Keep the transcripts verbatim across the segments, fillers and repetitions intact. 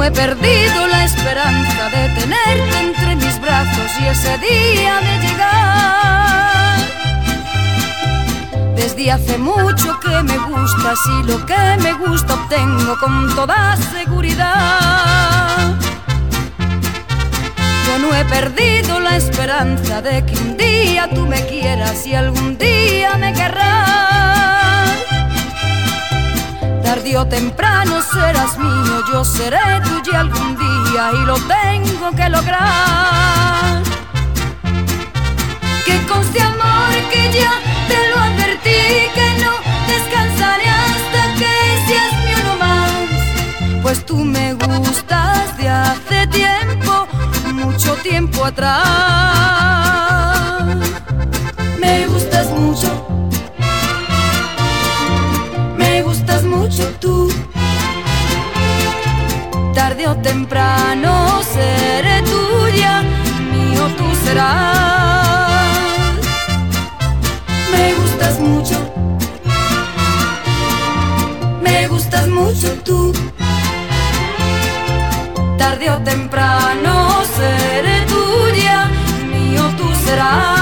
he perdido la esperanza de tenerte entre mis brazos y ese día de llegar. Desde hace mucho que me gustas y lo que me gusta obtengo con toda seguridad. Yo no he perdido la esperanza de que un día tú me quieras y algún día me querrás. Tarde o temprano serás mío, yo seré tuya algún día y lo tengo que lograr. Que conste, amor, que ya te lo advertí, que no descansaré hasta que seas mi uno más. Pues tú me gustas de hace tiempo, mucho tiempo atrás. Me gustas mucho, me gustas mucho tú. Tarde o temprano seré tuya, mío tú serás. Me gustas mucho, me gustas mucho tú. Tarde o temprano seré tuya, mío tú serás.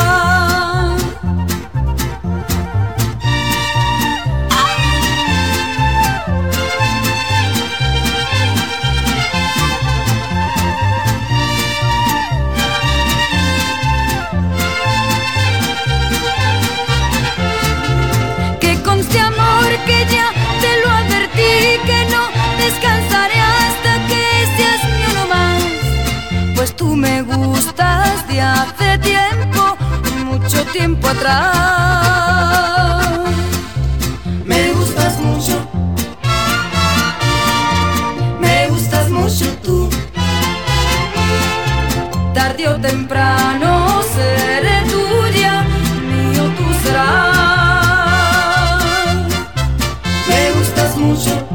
Que conste, amor, que ya te lo advertí, que no descansaré hasta que seas mi uno más. Pues tú me gustas de hace tiempo, mucho tiempo atrás. Me gustas mucho, me gustas mucho tú. Tarde o temprano seré tuya, mío tú serás. Me gustas mucho,